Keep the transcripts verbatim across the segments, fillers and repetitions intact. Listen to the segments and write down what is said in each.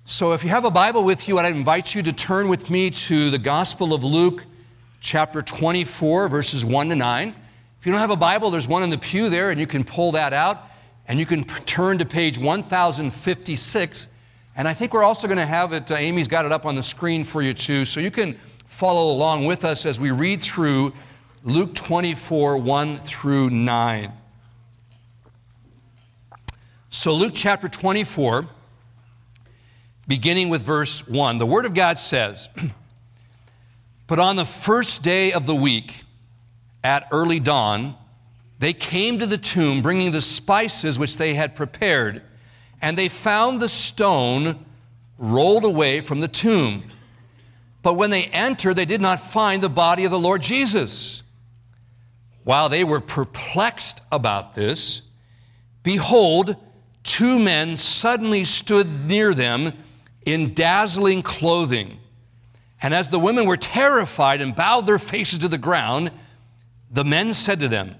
So if you have a Bible with you, I'd invite you to turn with me to the Gospel of Luke, chapter twenty-four, verses one to nine. If you don't have a Bible, there's one in the pew there, and you can pull that out, and you can turn to page one thousand fifty-six. And I think we're also going to have it, uh, Amy's got it up on the screen for you too, so you can follow along with us as we read through Luke twenty-four, one through nine. So Luke chapter twenty-four, beginning with verse one, the Word of God says, "But on the first day of the week, at early dawn, they came to the tomb, bringing the spices which they had prepared, and they found the stone rolled away from the tomb. But when they entered, they did not find the body of the Lord Jesus. While they were perplexed about this, behold, two men suddenly stood near them in dazzling clothing. And as the women were terrified and bowed their faces to the ground, the men said to them,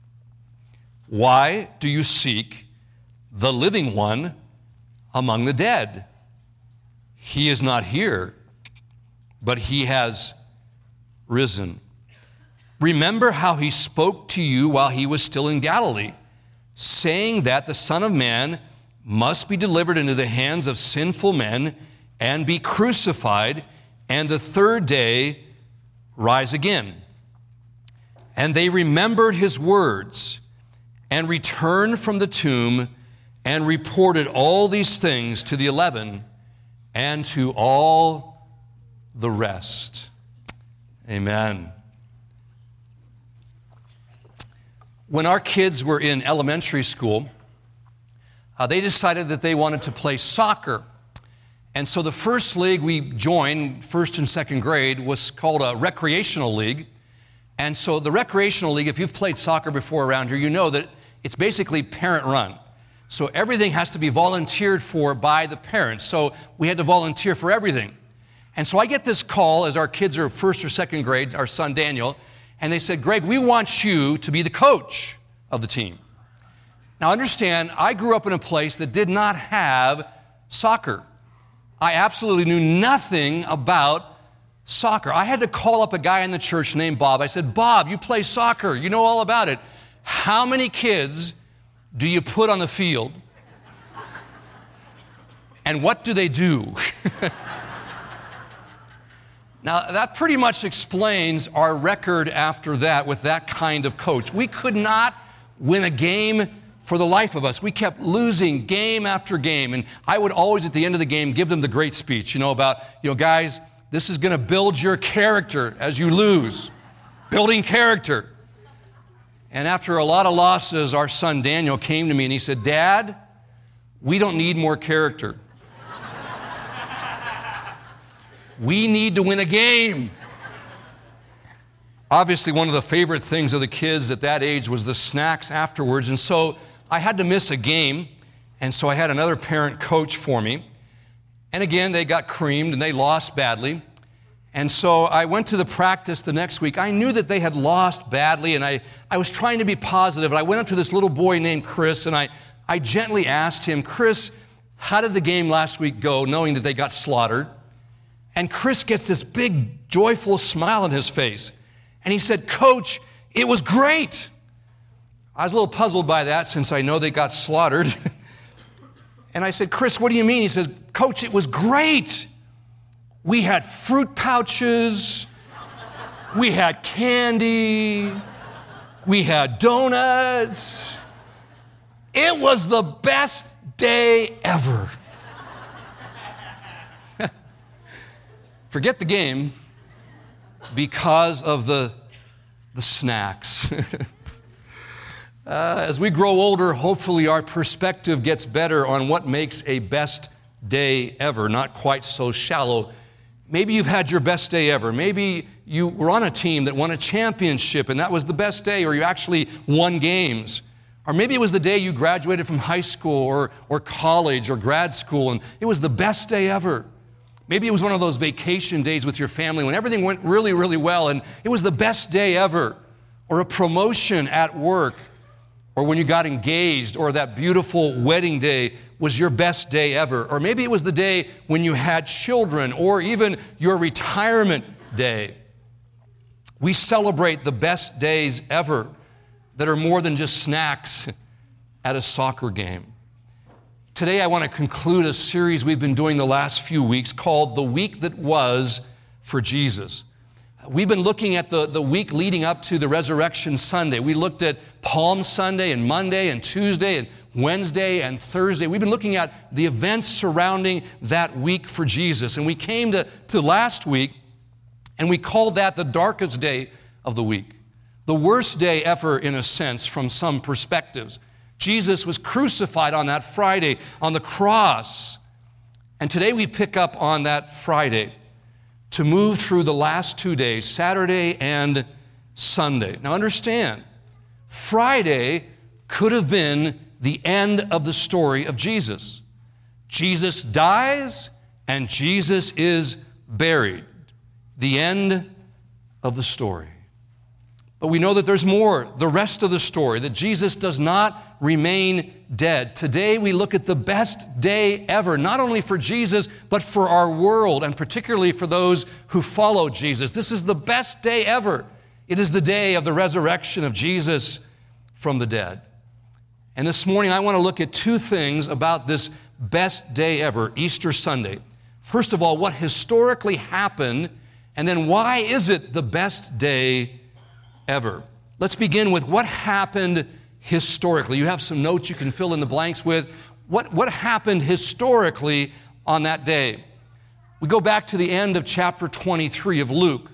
'Why do you seek the living one among the dead? He is not here, but he has risen. Remember how he spoke to you while he was still in Galilee, saying that the Son of Man must be delivered into the hands of sinful men and be crucified, and the third day rise again.' And they remembered his words and returned from the tomb and reported all these things to the eleven and to all the rest." Amen. When our kids were in elementary school, uh, they decided that they wanted to play soccer. And so the first league we joined, first and second grade, was called a recreational league. And so the recreational league, if you've played soccer before around here, you know that it's basically parent-run. So everything has to be volunteered for by the parents. So we had to volunteer for everything. And so I get this call as our kids are first or second grade, our son Daniel, and they said, "Greg, we want you to be the coach of the team." Now understand, I grew up in a place that did not have soccer. I absolutely knew nothing about soccer. I had to call up a guy in the church named Bob. I said, "Bob, you play soccer. You know all about it. How many kids do you put on the field? And what do they do?" Now, that pretty much explains our record after that with that kind of coach. We could not win a game for the life of us. We kept losing game after game. And I would always, at the end of the game, give them the great speech, you know, about, you know, guys, this is going to build your character as you lose. Building character. And after a lot of losses, our son Daniel came to me and he said, "Dad, we don't need more character. We need to win a game." Obviously, one of the favorite things of the kids at that age was the snacks afterwards. And so I had to miss a game. And so I had another parent coach for me. And again, they got creamed and they lost badly. And so I went to the practice the next week. I knew that they had lost badly, and I, I was trying to be positive. And I went up to this little boy named Chris, and I, I gently asked him, "Chris, how did the game last week go," knowing that they got slaughtered? And Chris gets this big, joyful smile on his face. And he said, "Coach, it was great." I was a little puzzled by that since I know they got slaughtered. And I said, "Chris, what do you mean?" He says, "Coach, it was great. We had fruit pouches. We had candy. We had donuts. It was the best day ever." Forget the game because of the, the snacks. uh, as we grow older, hopefully our perspective gets better on what makes a best day ever, not quite so shallow. Maybe you've had your best day ever. Maybe you were on a team that won a championship and that was the best day, or you actually won games. Or maybe it was the day you graduated from high school or, or college or grad school and it was the best day ever. Maybe it was one of those vacation days with your family when everything went really, really well and it was the best day ever. Or a promotion at work, or when you got engaged, or that beautiful wedding day was your best day ever. Or maybe it was the day when you had children, or even your retirement day. We celebrate the best days ever that are more than just snacks at a soccer game. Today I want to conclude a series we've been doing the last few weeks called The Week That Was for Jesus. We've been looking at the, the week leading up to the Resurrection Sunday. We looked at Palm Sunday and Monday and Tuesday and Wednesday and Thursday. We've been looking at the events surrounding that week for Jesus. And we came to, to last week, and we called that the darkest day of the week. The worst day ever, in a sense, from some perspectives. Jesus was crucified on that Friday on the cross. And today we pick up on that Friday to move through the last two days, Saturday and Sunday. Now understand, Friday could have been the end of the story of Jesus. Jesus dies and Jesus is buried. The end of the story. But we know that there's more, the rest of the story, that Jesus does not remain dead. Today we look at the best day ever, not only for Jesus, but for our world, and particularly for those who follow Jesus. This is the best day ever. It is the day of the resurrection of Jesus from the dead. And this morning I want to look at two things about this best day ever, Easter Sunday. First of all, what historically happened, and then why is it the best day ever? Let's begin with what happened historically. You have some notes you can fill in the blanks with. What, what happened historically on that day? We go back to the end of chapter twenty-three of Luke.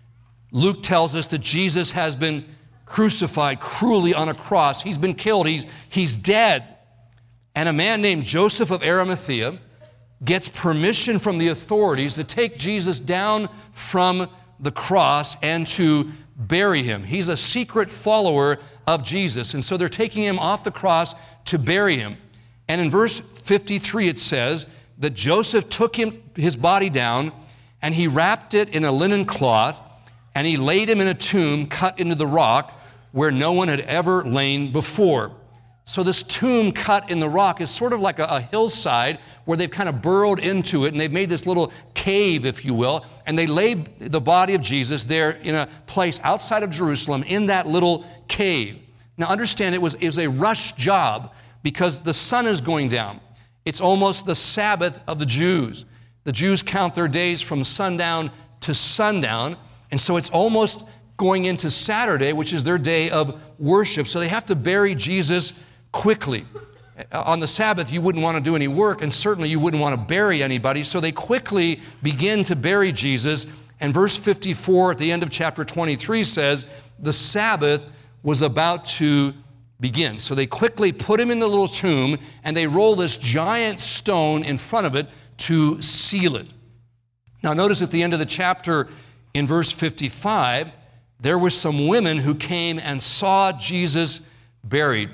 Luke tells us that Jesus has been crucified cruelly on a cross. He's been killed. He's, he's dead. And a man named Joseph of Arimathea gets permission from the authorities to take Jesus down from the cross and to bury him. He's a secret follower of Jesus, and so they're taking him off the cross to bury him. And in verse fifty-three it says that Joseph took him, his body down, and he wrapped it in a linen cloth, and he laid him in a tomb cut into the rock where no one had ever lain before. So this tomb cut in the rock is sort of like a, a hillside where they've kind of burrowed into it, and they've made this little cave, if you will, and they laid the body of Jesus there in a place outside of Jerusalem in that little cave. Now understand, it was, it was a rush job because the sun is going down. It's almost the Sabbath of the Jews. The Jews count their days from sundown to sundown, and so it's almost going into Saturday, which is their day of worship. So they have to bury Jesus quickly. On the Sabbath, you wouldn't want to do any work, and certainly you wouldn't want to bury anybody, so they quickly begin to bury Jesus. And verse fifty-four at the end of chapter twenty-three says, the Sabbath was about to begin. So they quickly put him in the little tomb, and they roll this giant stone in front of it to seal it. Now notice at the end of the chapter, in verse fifty-five, there were some women who came and saw Jesus buried.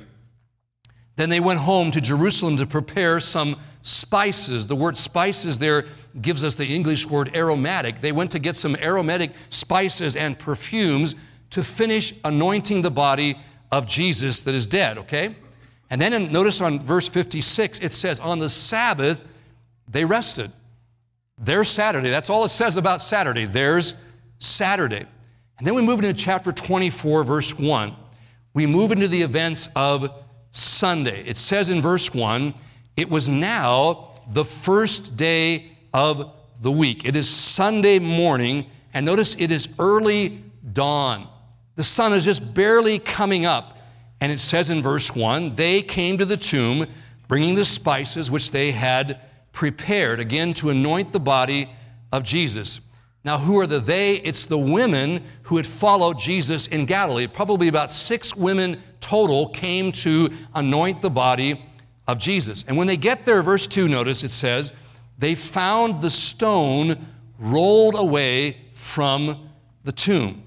Then they went home to Jerusalem to prepare some spices. The word spices there gives us the English word aromatic. They went to get some aromatic spices and perfumes to finish anointing the body of Jesus that is dead, okay? And then in, notice on verse fifty-six, it says, on the Sabbath, they rested. There's Saturday. That's all it says about Saturday. There's Saturday. And then we move into chapter twenty-four, verse one. We move into the events of Sunday. It says in verse one, it was now the first day of the week. It is Sunday morning, and notice it is early dawn. The sun is just barely coming up. And it says in verse one, they came to the tomb, bringing the spices which they had prepared, again, to anoint the body of Jesus. Now, who are the they? It's the women who had followed Jesus in Galilee. Probably about six women total came to anoint the body of Jesus. And when they get there, verse two, notice it says, they found the stone rolled away from the tomb.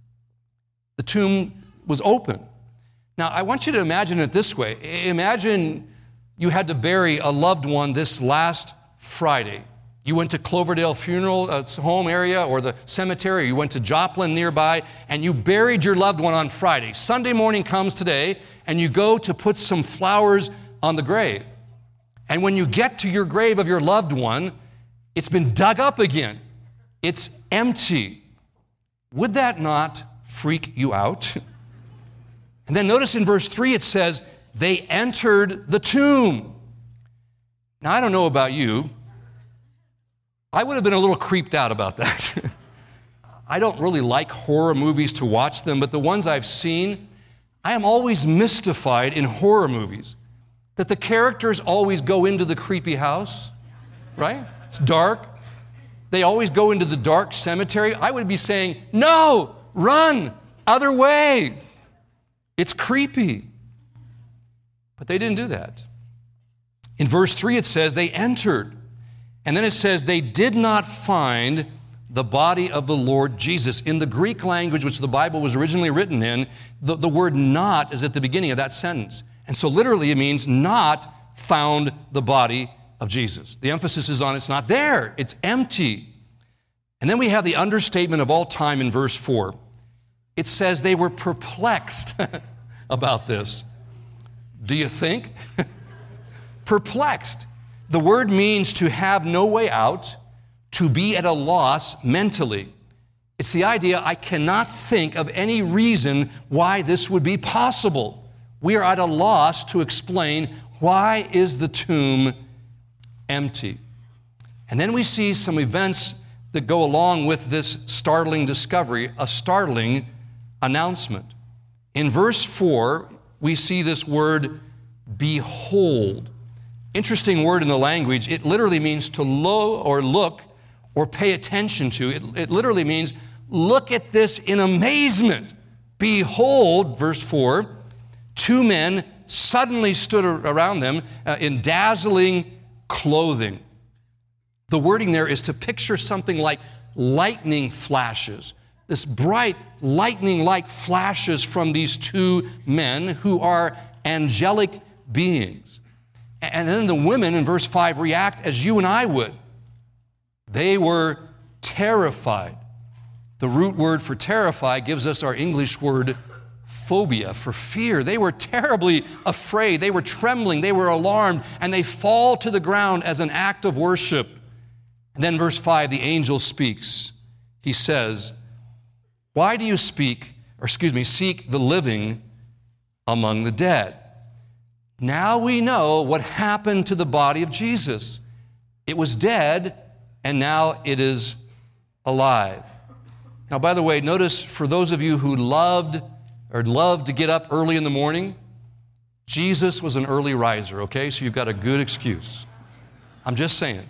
The tomb was open. Now, I want you to imagine it this way. Imagine you had to bury a loved one this last Friday. You went to Cloverdale Funeral uh, Home area or the cemetery, or you went to Joplin nearby, and you buried your loved one on Friday. Sunday morning comes today, and you go to put some flowers on the grave. And when you get to your grave of your loved one, it's been dug up again. It's empty. Would that not freak you out? And then notice in verse three it says, they entered the tomb. Now, I don't know about you. I would have been a little creeped out about that. I don't really like horror movies to watch them, but the ones I've seen, I am always mystified in horror movies that the characters always go into the creepy house, right? It's dark. They always go into the dark cemetery. I would be saying, no, run, other way. It's creepy. But they didn't do that. In verse three, it says they entered. And then it says they did not find the body of the Lord Jesus. In the Greek language, which the Bible was originally written in, the, the word not is at the beginning of that sentence. And so literally it means not found the body of Jesus. The emphasis is on it's not there. It's empty. And then we have the understatement of all time in verse four. It says they were perplexed about this. Do you think? Perplexed. The word means to have no way out, to be at a loss mentally. It's the idea I cannot think of any reason why this would be possible. We are at a loss to explain why is the tomb empty. And then we see some events that go along with this startling discovery, a startling announcement. In verse four, we see this word, behold. Interesting word in the language. It literally means to lo or look or pay attention to. It, it literally means look at this in amazement. Behold, verse four, two men suddenly stood around them uh, in dazzling clothing. The wording there is to picture something like lightning flashes. This bright lightning-like flashes from these two men who are angelic beings. And then the women in verse five react as you and I would. They were terrified. The root word for terrify gives us our English word phobia, for fear. They were terribly afraid. They were trembling. They were alarmed. And they fall to the ground as an act of worship. And then verse five, the angel speaks. He says, why do you speak, or excuse me, seek the living among the dead? Now we know what happened to the body of Jesus. It was dead, and now it is alive. Now, by the way, notice for those of you who loved or loved to get up early in the morning, Jesus was an early riser, okay? So you've got a good excuse. I'm just saying.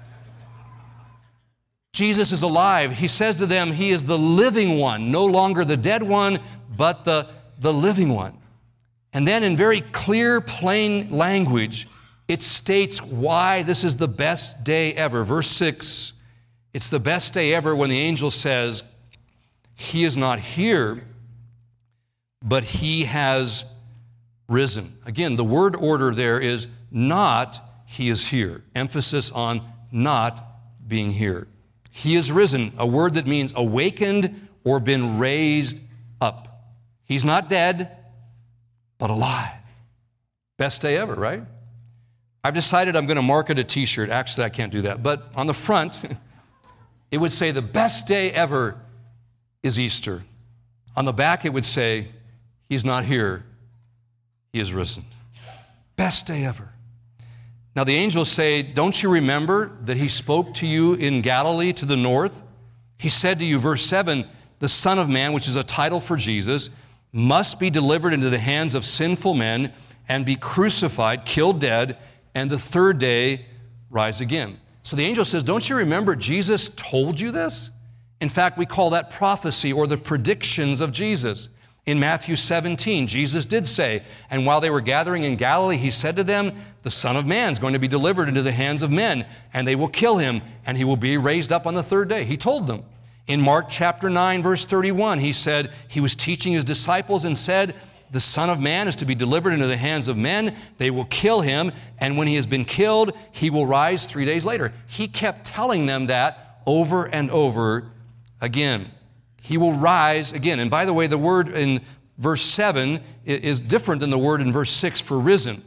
Jesus is alive. He says to them, he is the living one, no longer the dead one, but the, the living one. And then in very clear, plain language, it states why this is the best day ever. Verse six, it's the best day ever when the angel says, he is not here, but he has risen. Again, the word order there is not he is here. Emphasis on not being here. He is risen, a word that means awakened or been raised up. He's not dead, but alive. Best day ever, right? I've decided I'm going to market a t-shirt. Actually, I can't do that. But on the front, it would say the best day ever is Easter. On the back, it would say, he's not here, he is risen. Best day ever. Now the angels say, don't you remember that he spoke to you in Galilee to the north? He said to you, verse seven, the Son of Man, which is a title for Jesus, must be delivered into the hands of sinful men and be crucified, killed dead, and the third day rise again. So the angel says, don't you remember Jesus told you this? In fact, we call that prophecy or the predictions of Jesus. In Matthew seventeen, Jesus did say, and while they were gathering in Galilee, he said to them, the Son of Man is going to be delivered into the hands of men, and they will kill him, and he will be raised up on the third day. He told them. In Mark chapter nine, verse thirty-one, he said, he was teaching his disciples and said, the Son of Man is to be delivered into the hands of men. They will kill him, and when he has been killed, he will rise three days later. He kept telling them that over and over again. He will rise again. And by the way, the word in verse seven is different than the word in verse six for risen.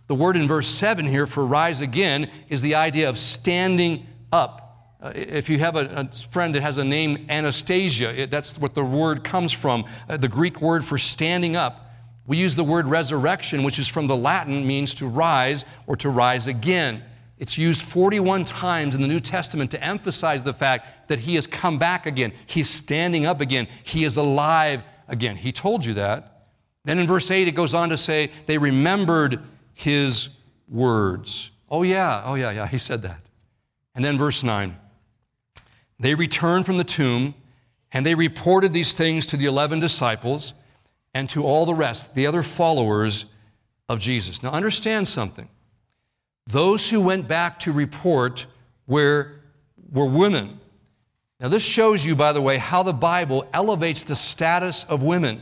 The word in verse seven here for rise again is the idea of standing up. Uh, if you have a, a friend that has a name Anastasia, it, that's what the word comes from, uh, the Greek word for standing up. We use the word resurrection, which is from the Latin, means to rise or to rise again. It's used forty-one times in the New Testament to emphasize the fact that he has come back again. He's standing up again. He is alive again. He told you that. Then in verse eight, it goes on to say, they remembered his words. Oh yeah, oh yeah, yeah, he said that. And then verse nine, they returned from the tomb, and they reported these things to the eleven disciples and to all the rest, the other followers of Jesus. Now understand something. Those who went back to report were, were women. Now this shows you, by the way, how the Bible elevates the status of women.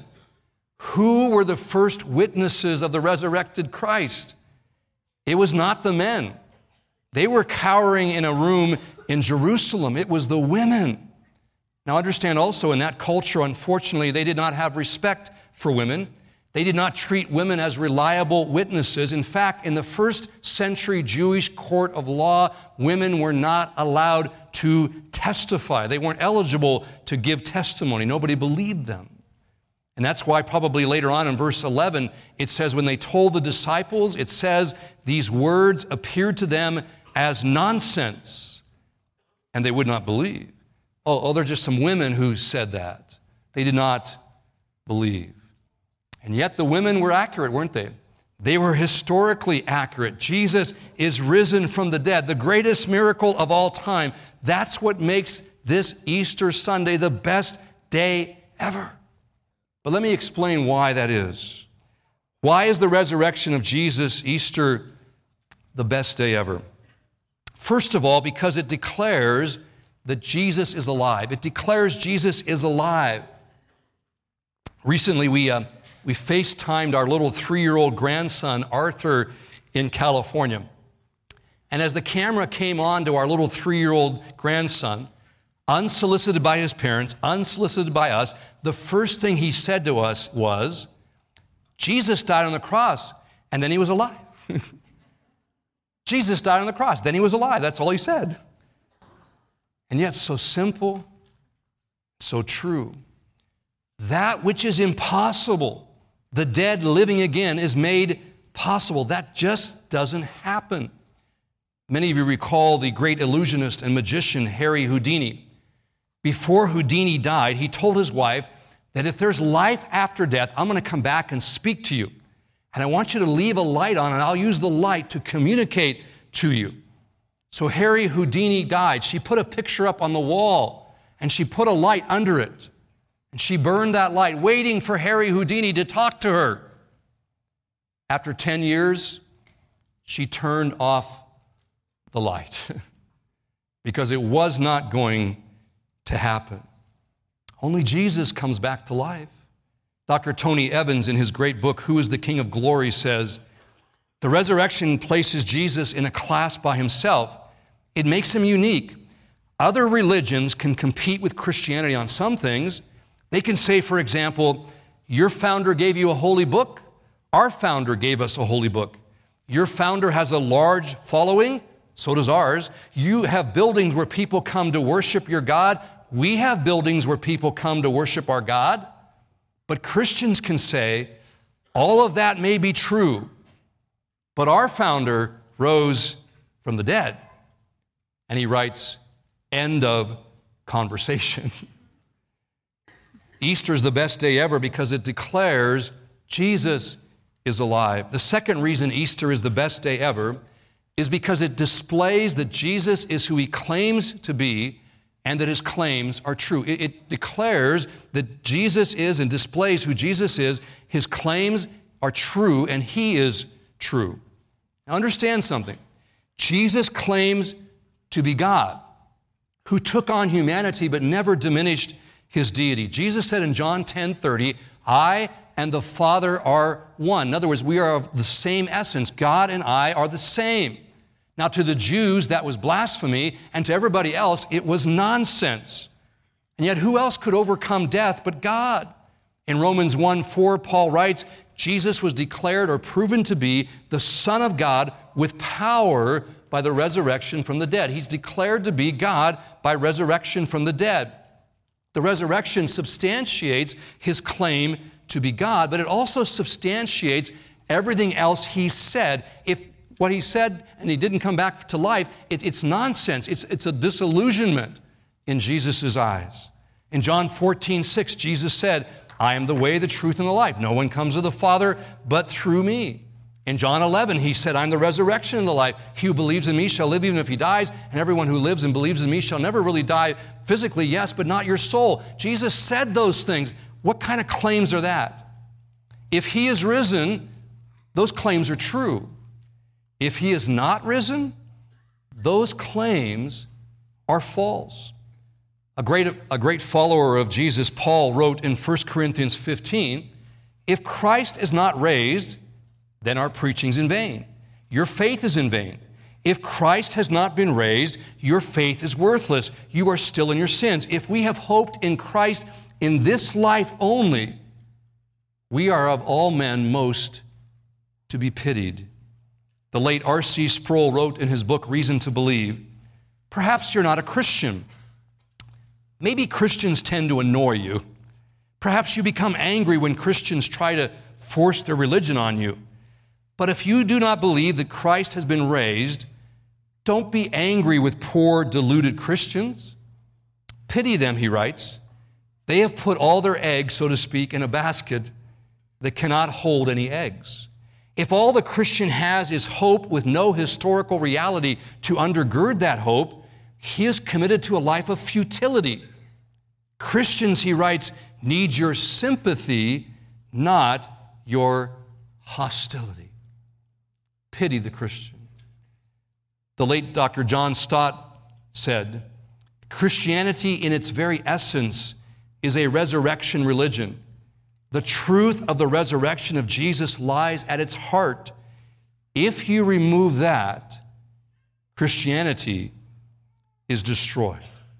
Who were the first witnesses of the resurrected Christ? It was not the men. They were cowering in a room in Jerusalem. It was the women. Now understand also, in that culture, unfortunately, they did not have respect for women. They did not treat women as reliable witnesses. In fact, in the first century Jewish court of law, women were not allowed to testify. They weren't eligible to give testimony. Nobody believed them. And that's why probably later on in verse eleven, it says, when they told the disciples, it says, these words appeared to them as nonsense, and they would not believe. Oh, oh, they're just some women who said that. They did not believe. And yet the women were accurate, weren't they? They were historically accurate. Jesus is risen from the dead, the greatest miracle of all time. That's what makes this Easter Sunday the best day ever. But let me explain why that is. Why is the resurrection of Jesus, Easter, the best day ever? First of all, because it declares that Jesus is alive. It declares Jesus is alive. Recently, we, uh, we FaceTimed our little three-year-old grandson, Arthur, in California. And as the camera came on to our little three-year-old grandson, unsolicited by his parents, unsolicited by us, the first thing he said to us was, Jesus died on the cross, and then he was alive. Jesus died on the cross, then he was alive. That's all he said. And yet so simple, so true. That which is impossible, the dead living again, is made possible. That just doesn't happen. Many of you recall the great illusionist and magician Harry Houdini. Before Houdini died, he told his wife that if there's life after death, I'm going to come back and speak to you. And I want you to leave a light on, and I'll use the light to communicate to you. So Harry Houdini died. She put a picture up on the wall, and she put a light under it. And she burned that light, waiting for Harry Houdini to talk to her. After ten years, she turned off the light because it was not going to happen. Only Jesus comes back to life. Doctor Tony Evans, in his great book, Who is the King of Glory, says, the resurrection places Jesus in a class by himself. It makes him unique. Other religions can compete with Christianity on some things. They can say, for example, your founder gave you a holy book. Our founder gave us a holy book. Your founder has a large following. So does ours. You have buildings where people come to worship your God. We have buildings where people come to worship our God. But Christians can say, all of that may be true, but our founder rose from the dead. And he writes, end of conversation. Easter is the best day ever because it declares Jesus is alive. The second reason Easter is the best day ever is because it displays that Jesus is who he claims to be and that his claims are true. It, it declares that Jesus is and displays who Jesus is. His claims are true and he is true. Now understand something. Jesus claims to be God who took on humanity but never diminished his deity. Jesus said in John ten thirty, I and the Father are one. In other words, we are of the same essence. God and I are the same. Now, to the Jews, that was blasphemy, and to everybody else, it was nonsense. And yet, who else could overcome death but God? In Romans one four, Paul writes, Jesus was declared or proven to be the Son of God with power by the resurrection from the dead. He's declared to be God by resurrection from the dead. The resurrection substantiates his claim to be God, but it also substantiates everything else he said. If what he said and he didn't come back to life, it, it's nonsense. It's, it's a disillusionment in Jesus' eyes. In John fourteen six, Jesus said, I am the way, the truth, and the life. No one comes to the Father but through me. In John eleven, he said, I'm the resurrection and the life. He who believes in me shall live even if he dies, and everyone who lives and believes in me shall never really die physically, yes, but not your soul. Jesus said those things. What kind of claims are that? If he is risen, those claims are true. If he is not risen, those claims are false. A great, a great follower of Jesus, Paul, wrote in First Corinthians fifteen, if Christ is not raised, then our preaching's in vain. Your faith is in vain. If Christ has not been raised, your faith is worthless. You are still in your sins. If we have hoped in Christ in this life only, we are of all men most to be pitied. The late R C Sproul wrote in his book, Reason to Believe, perhaps you're not a Christian. Maybe Christians tend to annoy you. Perhaps you become angry when Christians try to force their religion on you. But if you do not believe that Christ has been raised, don't be angry with poor, deluded Christians. Pity them, he writes. They have put all their eggs, so to speak, in a basket that cannot hold any eggs. If all the Christian has is hope with no historical reality to undergird that hope, he is committed to a life of futility. Christians, he writes, need your sympathy, not your hostility. Pity the Christian. The late Doctor John Stott said, Christianity in its very essence is a resurrection religion. The truth of the resurrection of Jesus lies at its heart. If you remove that, Christianity is destroyed.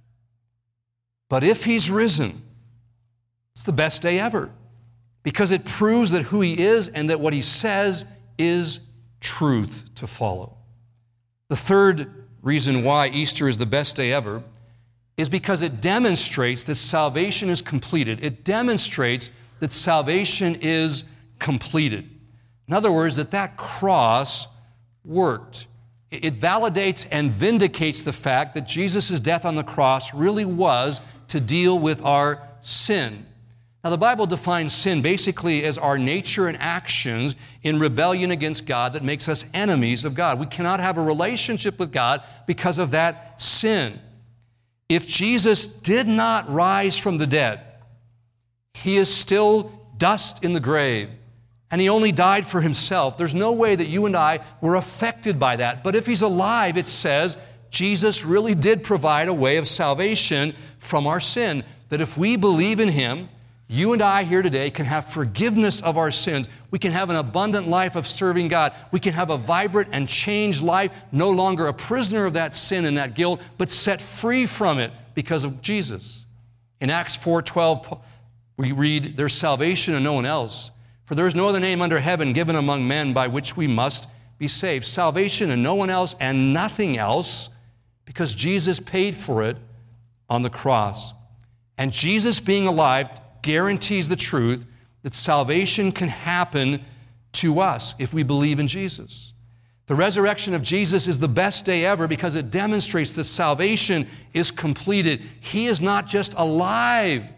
But if he's risen, it's the best day ever, because it proves that who he is and that what he says is truth to follow. The third reason why Easter is the best day ever is because it demonstrates that salvation is completed. It demonstrates that salvation is completed. In other words, that that cross worked. It validates and vindicates the fact that Jesus' death on the cross really was to deal with our sin. Now, the Bible defines sin basically as our nature and actions in rebellion against God that makes us enemies of God. We cannot have a relationship with God because of that sin. If Jesus did not rise from the dead, he is still dust in the grave, and he only died for himself. There's no way that you and I were affected by that. But if he's alive, it says Jesus really did provide a way of salvation from our sin, that if we believe in him, you and I here today can have forgiveness of our sins. We can have an abundant life of serving God. We can have a vibrant and changed life, no longer a prisoner of that sin and that guilt, but set free from it because of Jesus. In Acts four twelve, we read, there's salvation in no one else, for there is no other name under heaven given among men by which we must be saved. Salvation in no one else and nothing else, because Jesus paid for it on the cross. And Jesus being alive guarantees the truth that salvation can happen to us if we believe in Jesus. The resurrection of Jesus is the best day ever because it demonstrates that salvation is completed. He is not just alive,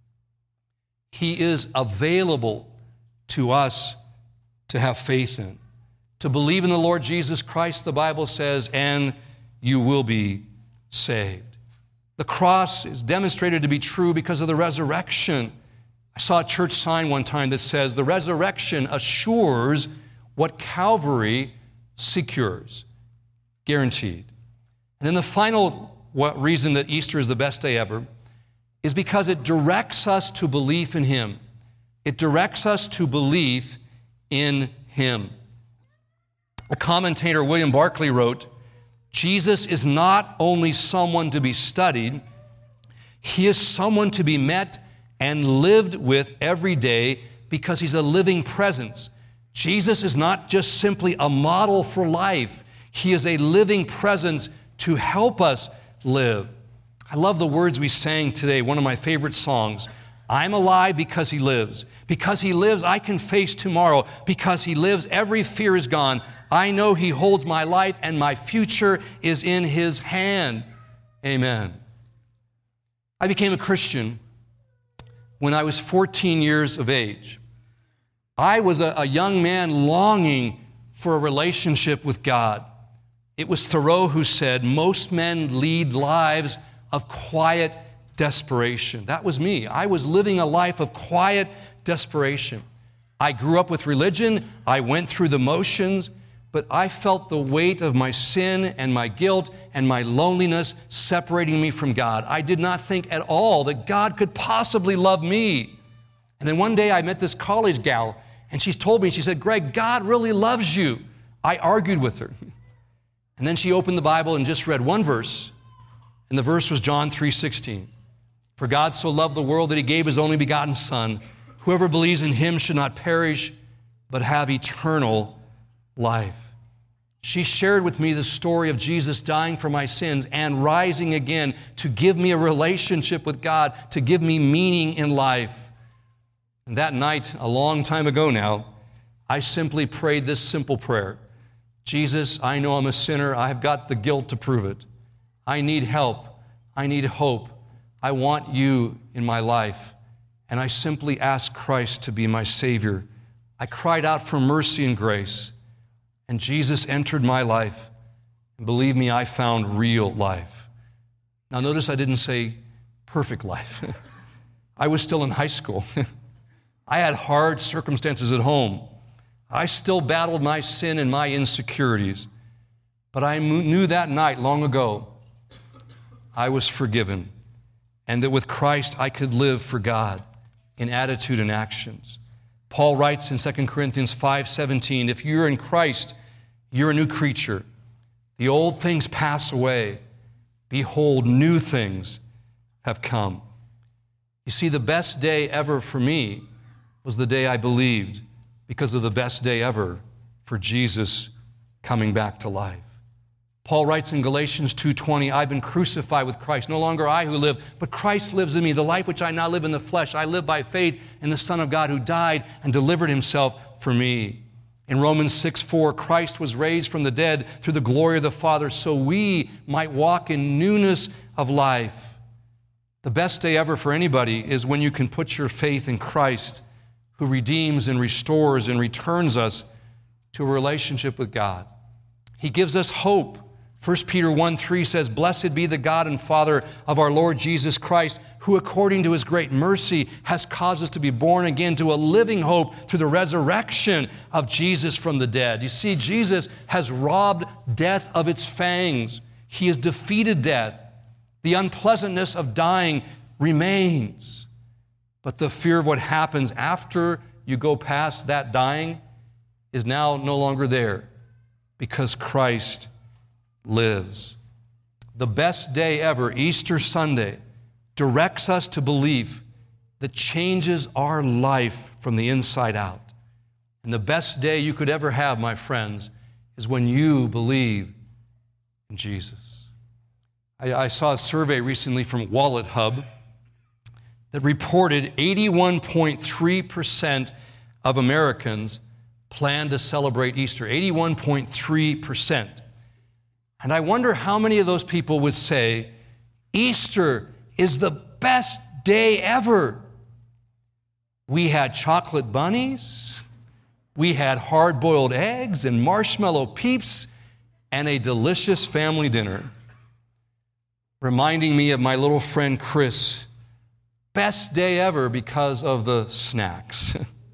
he is available to us to have faith in. To believe in the Lord Jesus Christ, the Bible says, and you will be saved. The cross is demonstrated to be true because of the resurrection. I saw a church sign one time that says, the resurrection assures what Calvary secures. Guaranteed. And then the final reason that Easter is the best day ever is because it directs us to belief in him. It directs us to belief in him. A commentator, William Barclay, wrote, Jesus is not only someone to be studied, he is someone to be met and lived with every day because he's a living presence. Jesus is not just simply a model for life. He is a living presence to help us live. I love the words we sang today, one of my favorite songs. I'm alive because he lives. Because he lives, I can face tomorrow. Because he lives, every fear is gone. I know he holds my life and my future is in his hand. Amen. I became a Christian when I was fourteen years of age. I was a, a young man longing for a relationship with God. It was Thoreau who said, most men lead lives of quiet desperation. That was me. I was living a life of quiet desperation. I grew up with religion. I went through the motions, but I felt the weight of my sin and my guilt and my loneliness separating me from God. I did not think at all that God could possibly love me. And then one day I met this college gal, and she told me, she said, Greg, God really loves you. I argued with her. And then she opened the Bible and just read one verse, and the verse was John three sixteen. For God so loved the world that he gave his only begotten Son. Whoever believes in him should not perish, but have eternal life. She shared with me the story of Jesus dying for my sins and rising again to give me a relationship with God, to give me meaning in life. And that night, a long time ago now, I simply prayed this simple prayer. Jesus, I know I'm a sinner. I've got the guilt to prove it. I need help. I need hope. I want you in my life. And I simply asked Christ to be my Savior. I cried out for mercy and grace. And Jesus entered my life. And believe me, I found real life. Now notice I didn't say perfect life. I was still in high school. I had hard circumstances at home. I still battled my sin and my insecurities. But I knew that night long ago I was forgiven, and that with Christ I could live for God in attitude and actions. Paul writes in Second Corinthians five seventeen, if you're in Christ, you're a new creature. The old things pass away. Behold, new things have come. You see, the best day ever for me was the day I believed, because of the best day ever for Jesus coming back to life. Paul writes in Galatians two twenty, I've been crucified with Christ. No longer I who live, but Christ lives in me. The life which I now live in the flesh, I live by faith in the Son of God who died and delivered himself for me. In Romans six four, Christ was raised from the dead through the glory of the Father so we might walk in newness of life. The best day ever for anybody is when you can put your faith in Christ, who redeems and restores and returns us to a relationship with God. He gives us hope. First Peter one three says, blessed be the God and Father of our Lord Jesus Christ, who according to his great mercy has caused us to be born again to a living hope through the resurrection of Jesus from the dead. You see, Jesus has robbed death of its fangs. He has defeated death. The unpleasantness of dying remains. But the fear of what happens after you go past that dying is now no longer there, because Christ lives. The best day ever, Easter Sunday, directs us to belief that changes our life from the inside out. And the best day you could ever have, my friends, is when you believe in Jesus. I, I saw a survey recently from Wallet Hub that reported eighty-one point three percent of Americans plan to celebrate Easter. eighty-one point three percent. And I wonder how many of those people would say, Easter is the best day ever. We had chocolate bunnies, we had hard-boiled eggs and marshmallow peeps, and a delicious family dinner. Reminding me of my little friend Chris. Best day ever because of the snacks.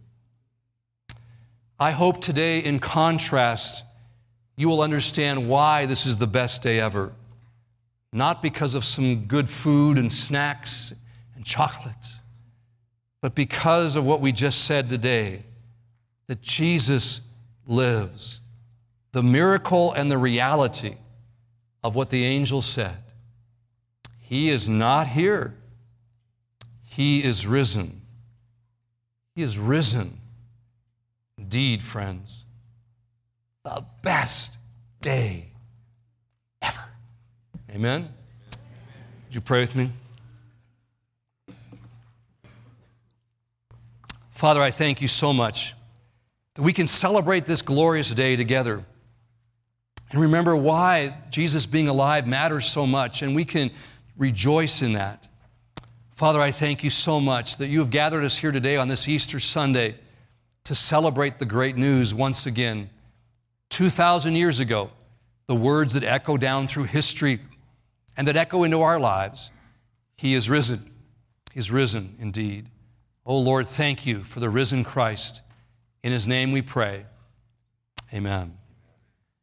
I hope today, in contrast, you will understand why this is the best day ever. Not because of some good food and snacks and chocolate, but because of what we just said today, that Jesus lives. The miracle and the reality of what the angel said. He is not here. He is risen. He is risen. Indeed, friends, the best day ever. Amen? Would you pray with me? Father, I thank you so much that we can celebrate this glorious day together and remember why Jesus being alive matters so much, and we can rejoice in that. Father, I thank you so much that you have gathered us here today on this Easter Sunday to celebrate the great news once again. two thousand years ago, the words that echo down through history and that echo into our lives, He is risen. He is risen indeed. Oh Lord, thank you for the risen Christ. In His name we pray. Amen.